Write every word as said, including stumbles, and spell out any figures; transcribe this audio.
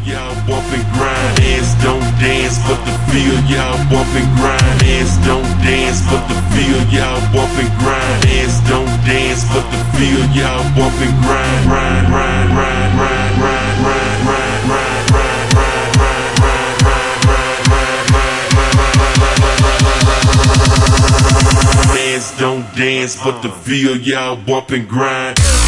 y'all bump and grind. Dance, don't dance, but the feel, y'all bump and grind. Dance, don't dance, but the feel, y'all bump and grind. Dance, don't dance, but the feel, y'all bump and grind. Grind, grind, grind, grind, grind, grind, grind, grind, grind, grind, grind, grind, grind, grind, grind, grind, grind. Dance, don't dance, but the feel, y'all bump and grind.